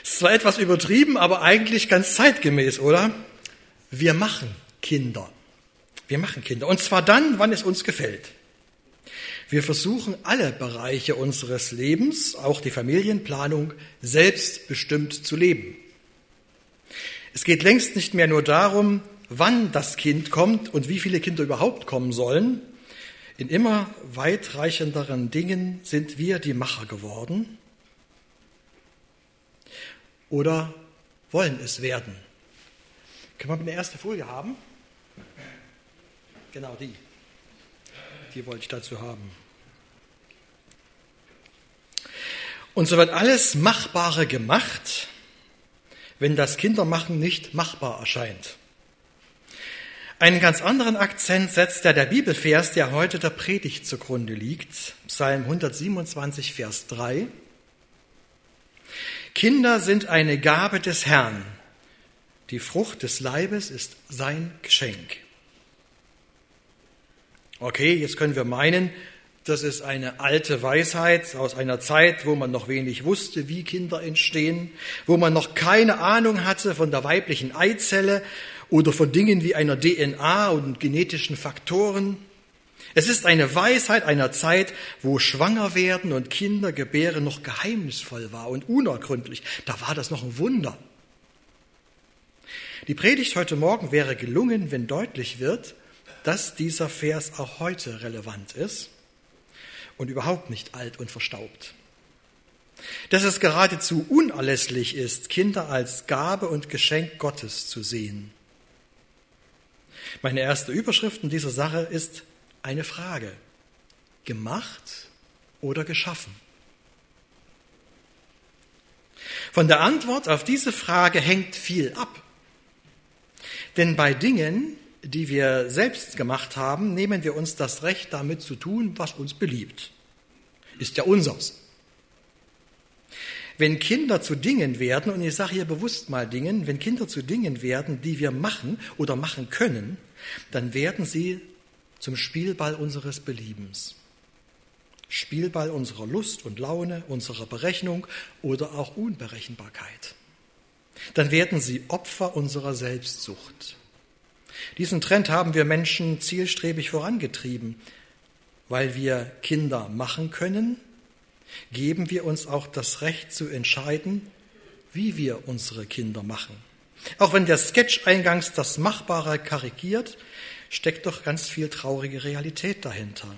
Ist zwar etwas übertrieben, aber eigentlich ganz zeitgemäß, oder? Wir machen Kinder. Wir machen Kinder. Und zwar dann, wann es uns gefällt. Wir versuchen, alle Bereiche unseres Lebens, auch die Familienplanung, selbstbestimmt zu leben. Es geht längst nicht mehr nur darum, wann das Kind kommt und wie viele Kinder überhaupt kommen sollen. In immer weitreichenderen Dingen sind wir die Macher geworden oder wollen es werden. Können wir eine erste Folie haben? Genau die. Die wollte ich dazu haben. Und so wird alles Machbare gemacht, wenn das Kindermachen nicht machbar erscheint. Einen ganz anderen Akzent setzt der Bibelvers, der heute der Predigt zugrunde liegt, Psalm 127, Vers 3. Kinder sind eine Gabe des Herrn, die Frucht des Leibes ist sein Geschenk. Okay, jetzt können wir meinen, das ist eine alte Weisheit aus einer Zeit, wo man noch wenig wusste, wie Kinder entstehen, wo man noch keine Ahnung hatte von der weiblichen Eizelle oder von Dingen wie einer DNA und genetischen Faktoren. Es ist eine Weisheit einer Zeit, wo Schwangerwerden und Kindergebären noch geheimnisvoll war und unergründlich. Da war das noch ein Wunder. Die Predigt heute Morgen wäre gelungen, wenn deutlich wird, dass dieser Vers auch heute relevant ist und überhaupt nicht alt und verstaubt. Dass es geradezu unerlässlich ist, Kinder als Gabe und Geschenk Gottes zu sehen. Meine erste Überschrift in dieser Sache ist eine Frage. Gemacht oder geschaffen? Von der Antwort auf diese Frage hängt viel ab. Denn bei Dingen, die wir selbst gemacht haben, nehmen wir uns das Recht, damit zu tun, was uns beliebt. Ist ja unseres. Wenn Kinder zu Dingen werden, und ich sage hier bewusst mal Dingen, wenn Kinder zu Dingen werden, die wir machen oder machen können, dann werden sie zum Spielball unseres Beliebens. Spielball unserer Lust und Laune, unserer Berechnung oder auch Unberechenbarkeit. Dann werden sie Opfer unserer Selbstsucht. Diesen Trend haben wir Menschen zielstrebig vorangetrieben. Weil wir Kinder machen können, geben wir uns auch das Recht zu entscheiden, wie wir unsere Kinder machen. Auch wenn der Sketch eingangs das Machbare karikiert, steckt doch ganz viel traurige Realität dahinter.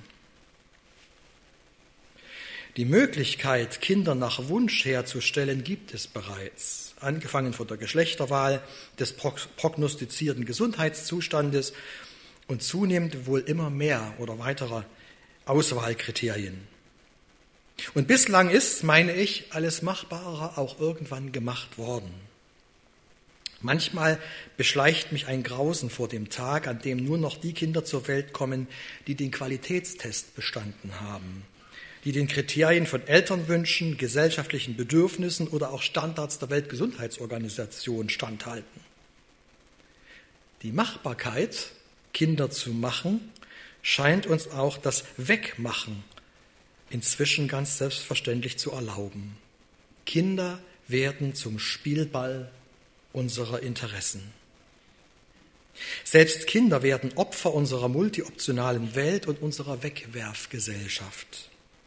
Die Möglichkeit, Kinder nach Wunsch herzustellen, gibt es bereits. Angefangen von der Geschlechterwahl, des prognostizierten Gesundheitszustandes und zunehmend wohl immer mehr oder weiterer Auswahlkriterien. Und bislang ist, meine ich, alles Machbare auch irgendwann gemacht worden. Manchmal beschleicht mich ein Grausen vor dem Tag, an dem nur noch die Kinder zur Welt kommen, die den Qualitätstest bestanden haben, die den Kriterien von Elternwünschen, gesellschaftlichen Bedürfnissen oder auch Standards der Weltgesundheitsorganisation standhalten. Die Machbarkeit, Kinder zu machen, scheint uns auch das Wegmachen inzwischen ganz selbstverständlich zu erlauben. Kinder werden zum Spielball unserer Interessen. Selbst Kinder werden Opfer unserer multioptionalen Welt und unserer Wegwerfgesellschaft.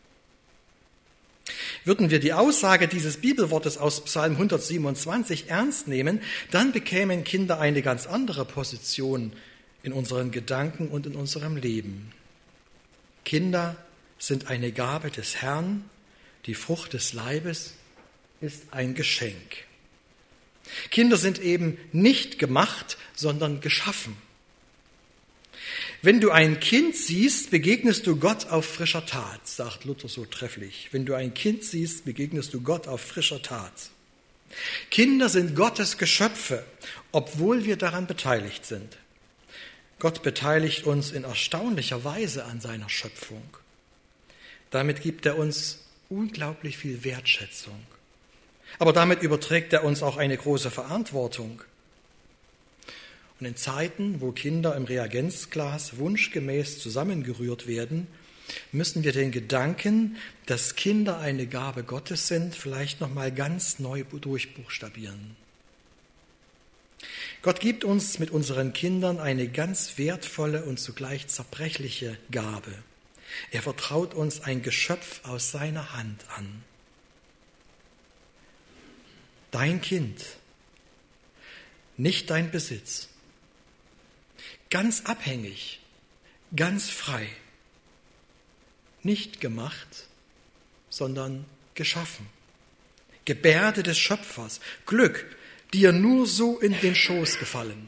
Würden wir die Aussage dieses Bibelwortes aus Psalm 127 ernst nehmen, dann bekämen Kinder eine ganz andere Position in unseren Gedanken und in unserem Leben. Kinder sind eine Gabe des Herrn, die Frucht des Leibes ist ein Geschenk. Kinder sind eben nicht gemacht, sondern geschaffen. Wenn du ein Kind siehst, begegnest du Gott auf frischer Tat, sagt Luther so trefflich. Wenn du ein Kind siehst, begegnest du Gott auf frischer Tat. Kinder sind Gottes Geschöpfe, obwohl wir daran beteiligt sind. Gott beteiligt uns in erstaunlicher Weise an seiner Schöpfung. Damit gibt er uns unglaublich viel Wertschätzung. Aber damit überträgt er uns auch eine große Verantwortung. Und in Zeiten, wo Kinder im Reagenzglas wunschgemäß zusammengerührt werden, müssen wir den Gedanken, dass Kinder eine Gabe Gottes sind, vielleicht noch mal ganz neu durchbuchstabieren. Gott gibt uns mit unseren Kindern eine ganz wertvolle und zugleich zerbrechliche Gabe. Er vertraut uns ein Geschöpf aus seiner Hand an. Dein Kind, nicht dein Besitz. Ganz abhängig, ganz frei. Nicht gemacht, sondern geschaffen. Gebärde des Schöpfers, Glück, dir nur so in den Schoß gefallen.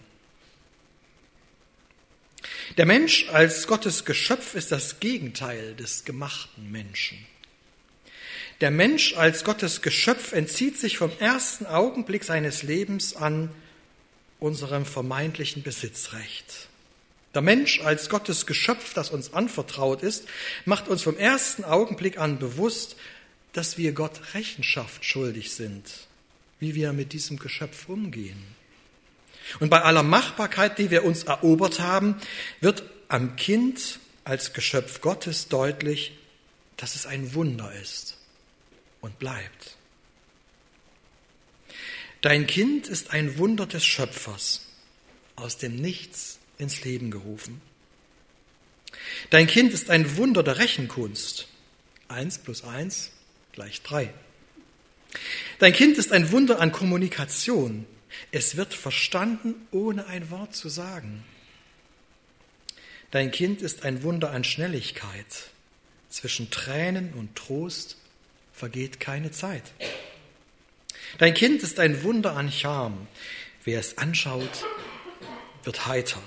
Der Mensch als Gottes Geschöpf ist das Gegenteil des gemachten Menschen. Der Mensch als Gottes Geschöpf entzieht sich vom ersten Augenblick seines Lebens an unserem vermeintlichen Besitzrecht. Der Mensch als Gottes Geschöpf, das uns anvertraut ist, macht uns vom ersten Augenblick an bewusst, dass wir Gott Rechenschaft schuldig sind, wie wir mit diesem Geschöpf umgehen. Und bei aller Machbarkeit, die wir uns erobert haben, wird am Kind als Geschöpf Gottes deutlich, dass es ein Wunder ist und bleibt. Dein Kind ist ein Wunder des Schöpfers, aus dem Nichts ins Leben gerufen. Dein Kind ist ein Wunder der Rechenkunst. 1 + 1 = 3. Dein Kind ist ein Wunder an Kommunikation. Es wird verstanden, ohne ein Wort zu sagen. Dein Kind ist ein Wunder an Schnelligkeit. Zwischen Tränen und Trost vergeht keine Zeit. Dein Kind ist ein Wunder an Charme. Wer es anschaut, wird heiter.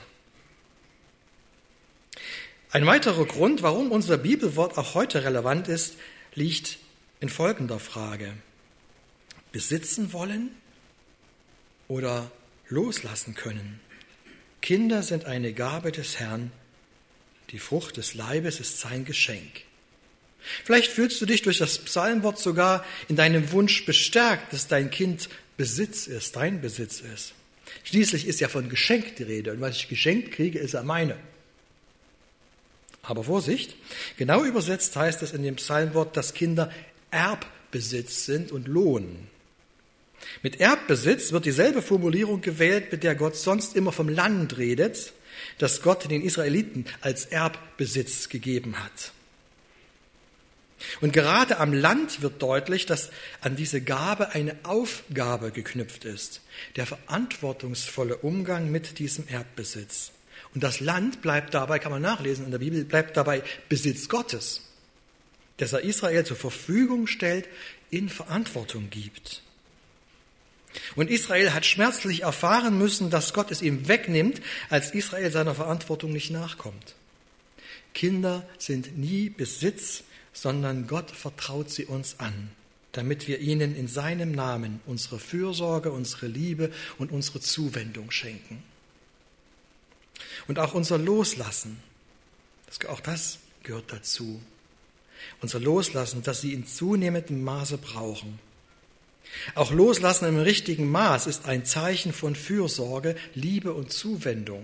Ein weiterer Grund, warum unser Bibelwort auch heute relevant ist, liegt in folgender Frage. Besitzen wollen oder loslassen können? Kinder sind eine Gabe des Herrn. Die Frucht des Leibes ist sein Geschenk. Vielleicht fühlst du dich durch das Psalmwort sogar in deinem Wunsch bestärkt, dass dein Kind Besitz ist, dein Besitz ist. Schließlich ist ja von Geschenk die Rede und was ich geschenkt kriege, ist ja meine. Aber Vorsicht, genau übersetzt heißt es in dem Psalmwort, dass Kinder Erbbesitz sind und Lohn. Mit Erbbesitz wird dieselbe Formulierung gewählt, mit der Gott sonst immer vom Land redet, das Gott den Israeliten als Erbbesitz gegeben hat. Und gerade am Land wird deutlich, dass an diese Gabe eine Aufgabe geknüpft ist, der verantwortungsvolle Umgang mit diesem Erbbesitz. Und das Land bleibt dabei, kann man nachlesen in der Bibel, bleibt dabei Besitz Gottes, dass er Israel zur Verfügung stellt, in Verantwortung gibt. Und Israel hat schmerzlich erfahren müssen, dass Gott es ihm wegnimmt, als Israel seiner Verantwortung nicht nachkommt. Kinder sind nie Besitz, sondern Gott vertraut sie uns an, damit wir ihnen in seinem Namen unsere Fürsorge, unsere Liebe und unsere Zuwendung schenken. Und auch unser Loslassen, auch das gehört dazu. Unser Loslassen, das sie in zunehmendem Maße brauchen. Auch Loslassen im richtigen Maß ist ein Zeichen von Fürsorge, Liebe und Zuwendung.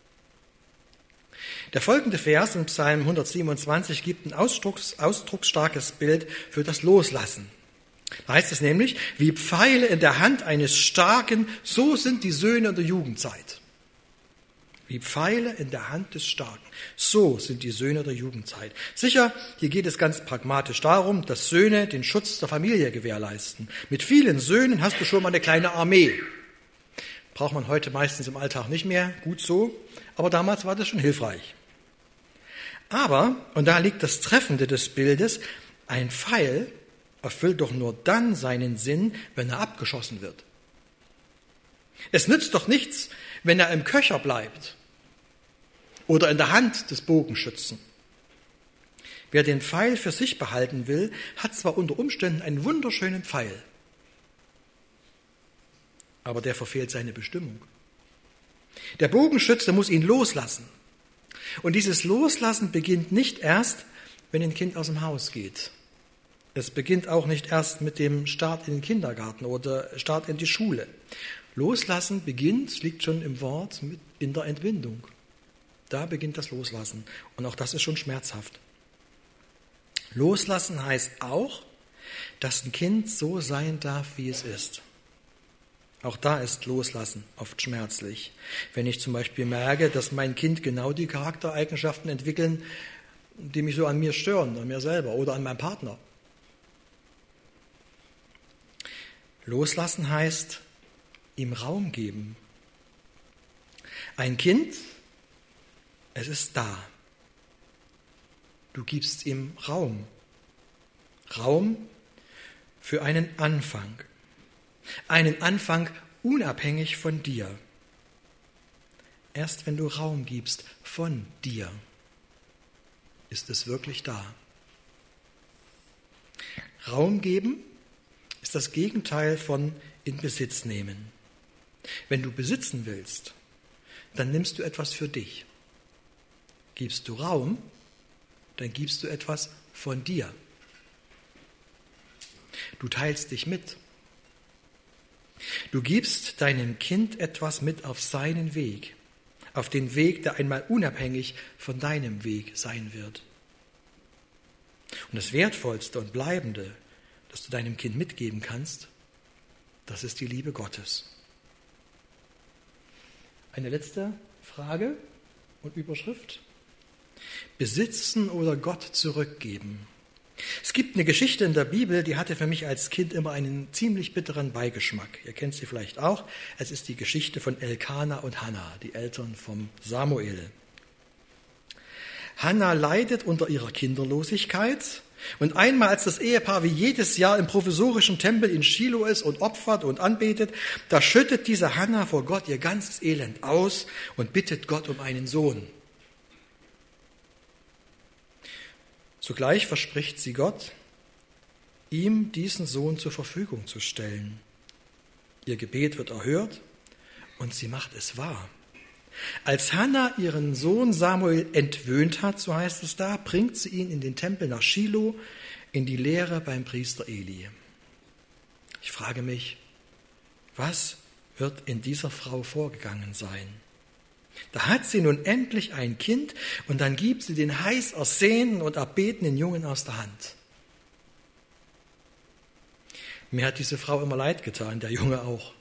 Der folgende Vers in Psalm 127 gibt ein ausdrucksstarkes Bild für das Loslassen. Da heißt es nämlich, wie Pfeile in der Hand eines Starken, so sind die Söhne der Jugendzeit. Wie Pfeile in der Hand des Starken, so sind die Söhne der Jugendzeit. Sicher, hier geht es ganz pragmatisch darum, dass Söhne den Schutz der Familie gewährleisten. Mit vielen Söhnen hast du schon mal eine kleine Armee. Braucht man heute meistens im Alltag nicht mehr, gut so, aber damals war das schon hilfreich. Aber, und da liegt das Treffende des Bildes, ein Pfeil erfüllt doch nur dann seinen Sinn, wenn er abgeschossen wird. Es nützt doch nichts, wenn er im Köcher bleibt oder in der Hand des Bogenschützen. Wer den Pfeil für sich behalten will, hat zwar unter Umständen einen wunderschönen Pfeil, aber der verfehlt seine Bestimmung. Der Bogenschütze muss ihn loslassen. Und dieses Loslassen beginnt nicht erst, wenn ein Kind aus dem Haus geht. Es beginnt auch nicht erst mit dem Start in den Kindergarten oder Start in die Schule. Loslassen beginnt, liegt schon im Wort, in der Entbindung. Da beginnt das Loslassen. Und auch das ist schon schmerzhaft. Loslassen heißt auch, dass ein Kind so sein darf, wie es ist. Auch da ist Loslassen oft schmerzlich. Wenn ich zum Beispiel merke, dass mein Kind genau die Charaktereigenschaften entwickeln, die mich so an mir stören, an mir selber oder an meinem Partner. Loslassen heißt, ihm Raum geben. Ein Kind, es ist da. Du gibst ihm Raum. Raum für einen Anfang. Einen Anfang unabhängig von dir. Erst wenn du Raum gibst von dir, ist es wirklich da. Raum geben ist das Gegenteil von in Besitz nehmen. Wenn du besitzen willst, dann nimmst du etwas für dich. Gibst du Raum, dann gibst du etwas von dir. Du teilst dich mit. Du gibst deinem Kind etwas mit auf seinen Weg, auf den Weg, der einmal unabhängig von deinem Weg sein wird. Und das Wertvollste und Bleibende, das du deinem Kind mitgeben kannst, das ist die Liebe Gottes. Eine letzte Frage und Überschrift. Besitzen oder Gott zurückgeben? Es gibt eine Geschichte in der Bibel, die hatte für mich als Kind immer einen ziemlich bitteren Beigeschmack. Ihr kennt sie vielleicht auch. Es ist die Geschichte von Elkana und Hannah, die Eltern von Samuel. Hannah leidet unter ihrer Kinderlosigkeit. Und einmal, als das Ehepaar wie jedes Jahr im provisorischen Tempel in Schilo ist und opfert und anbetet, da schüttet diese Hannah vor Gott ihr ganzes Elend aus und bittet Gott um einen Sohn. Zugleich verspricht sie Gott, ihm diesen Sohn zur Verfügung zu stellen. Ihr Gebet wird erhört und sie macht es wahr. Als Hannah ihren Sohn Samuel entwöhnt hat, so heißt es da, bringt sie ihn in den Tempel nach Schilo, in die Lehre beim Priester Eli. Ich frage mich, was wird in dieser Frau vorgegangen sein? Da hat sie nun endlich ein Kind und dann gibt sie den heiß ersehnten und erbetenen Jungen aus der Hand. Mir hat diese Frau immer leid getan, der Junge auch.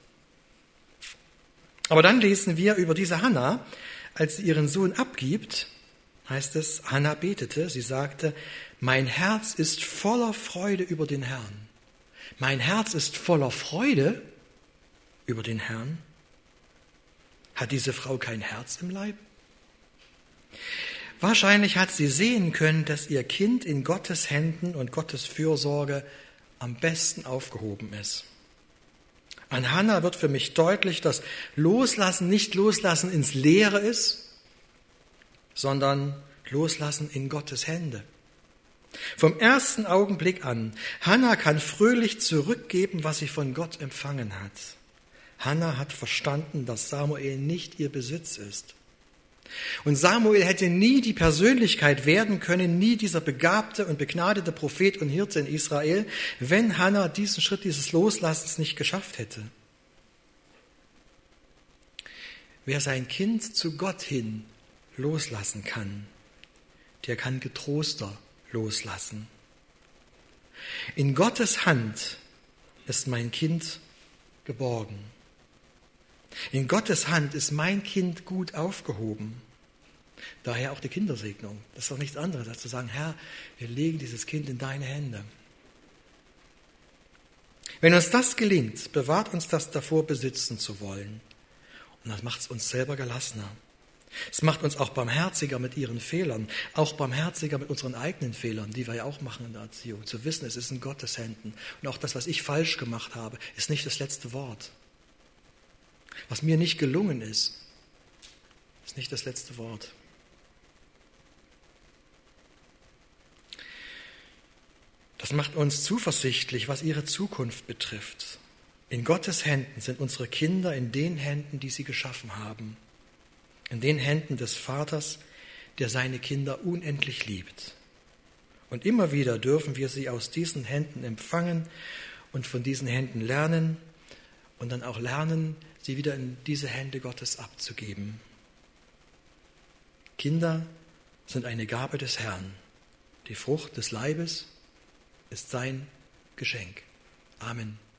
Aber dann lesen wir über diese Hannah, als sie ihren Sohn abgibt, heißt es, Hannah betete, sie sagte, mein Herz ist voller Freude über den Herrn. Mein Herz ist voller Freude über den Herrn. Hat diese Frau kein Herz im Leib? Wahrscheinlich hat sie sehen können, dass ihr Kind in Gottes Händen und Gottes Fürsorge am besten aufgehoben ist. An Hannah wird für mich deutlich, dass Loslassen nicht Loslassen ins Leere ist, sondern Loslassen in Gottes Hände. Vom ersten Augenblick an, Hannah kann fröhlich zurückgeben, was sie von Gott empfangen hat. Hannah hat verstanden, dass Samuel nicht ihr Besitz ist. Und Samuel hätte nie die Persönlichkeit werden können, nie dieser begabte und begnadete Prophet und Hirte in Israel, wenn Hannah diesen Schritt dieses Loslassens nicht geschafft hätte. Wer sein Kind zu Gott hin loslassen kann, der kann getroster loslassen. In Gottes Hand ist mein Kind geborgen. In Gottes Hand ist mein Kind gut aufgehoben. Daher auch die Kindersegnung. Das ist doch nichts anderes, als zu sagen, Herr, wir legen dieses Kind in deine Hände. Wenn uns das gelingt, bewahrt uns das davor, besitzen zu wollen. Und das macht es uns selber gelassener. Es macht uns auch barmherziger mit ihren Fehlern, auch barmherziger mit unseren eigenen Fehlern, die wir ja auch machen in der Erziehung. Zu wissen, es ist in Gottes Händen. Und auch das, was ich falsch gemacht habe, ist nicht das letzte Wort. Was mir nicht gelungen ist nicht das letzte Wort. Das macht uns zuversichtlich, was ihre Zukunft betrifft. In Gottes Händen sind unsere Kinder, in den Händen, die sie geschaffen haben. In den Händen des Vaters, der seine Kinder unendlich liebt. Und immer wieder dürfen wir sie aus diesen Händen empfangen und von diesen Händen lernen und dann auch lernen, sie wieder in diese Hände Gottes abzugeben. Kinder sind eine Gabe des Herrn, Die Frucht des Leibes ist sein Geschenk. Amen.